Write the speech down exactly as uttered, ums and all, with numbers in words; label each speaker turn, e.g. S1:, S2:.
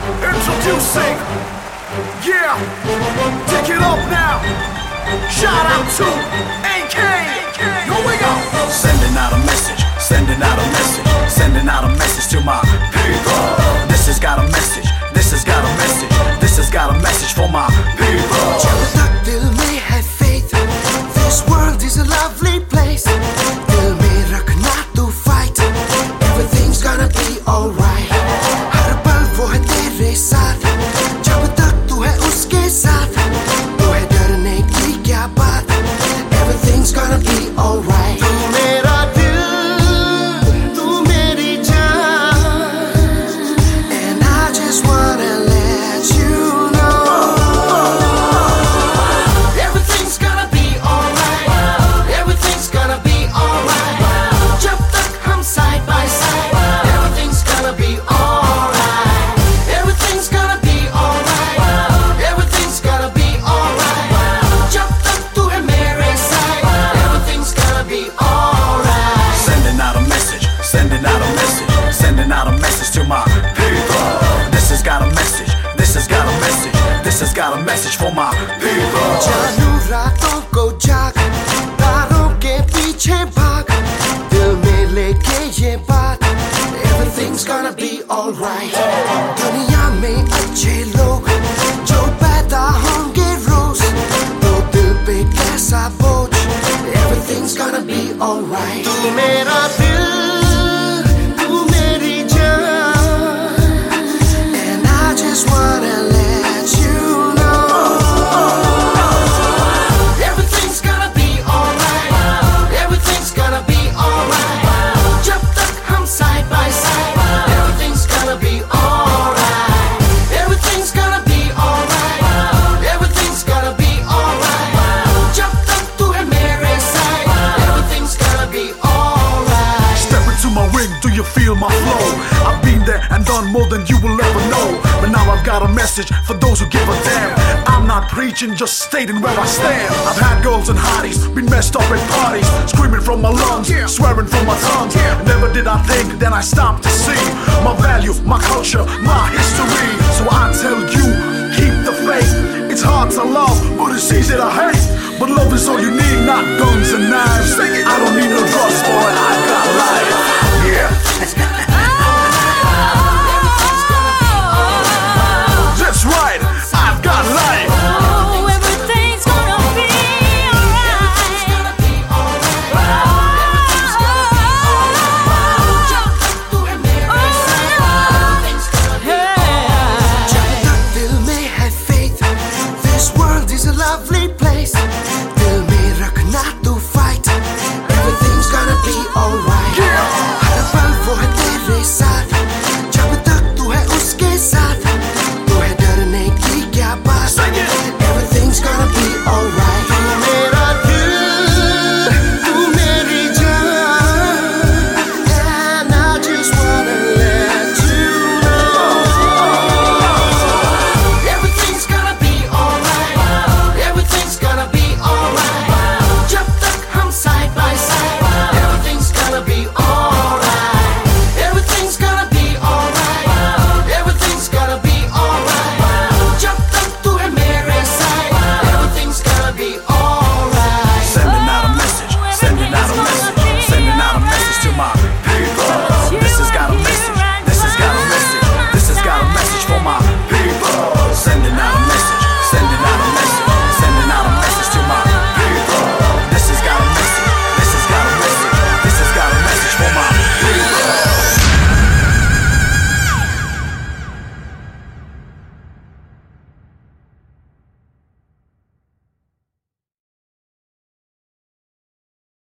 S1: Introducing, yeah, take it up now. Shout out to A K. Here we go.
S2: Sending out a message, sending out a message, sending out a message to my people. This has got a message, this has got a message, this has got a message for my people.
S3: जब तक दिल में है faith, this world is a lovely place. दिल में रखना तू fight, everything's gonna be alright. हर पल वो है तेरे साथ, जब तक तू है उसके साथ, तो है डरने की क्या बात, everything's gonna be alright. तू मेरा दिल, तू मेरी जान, and I just wanna let you know everything's gonna be alright. Everything's gonna be alright. जब तक हम side by side, everything's gonna be alright. Everything's gonna be alright. Everything's gonna be alright. जब तक तू है मेरे side, everything's gonna be alright.
S2: Sending out a message, sending out a message, sending out a message to my people. This has got a message, this has got a message, this has got a message for my people.
S3: जानू रातों को जाग, तारों के पीछे भाग, दिल में लेके ये बात, everything's gonna be alright. दुनिया में अच्छे लोग जो पैदा होंगे रोज, तो दिल पे कैसा बोझ, everything's gonna be alright. तू मेरा दिल, तू मेरी जान, and I just wanna let you know everything's gonna be alright. Everything's gonna be alright. जब तक हम side by side, everything's gonna be alright. Everything's gonna be alright. Everything's gonna be alright. जब तक तू है मेरे side, everything's gonna be alright.
S1: Step into my ring, do you feel my flow? I've been there and done more than you will ever know. But now I've got a message for those who give a damn. I'm not preaching, just stating where I stand. I've had girls and hotties, been messed up at parties, screaming from my lungs, swearing from my tongue. Never did I think, then I stopped to see my value, my culture, my history. So I tell you, keep the faith. It's hard to love, but it's easy to hate.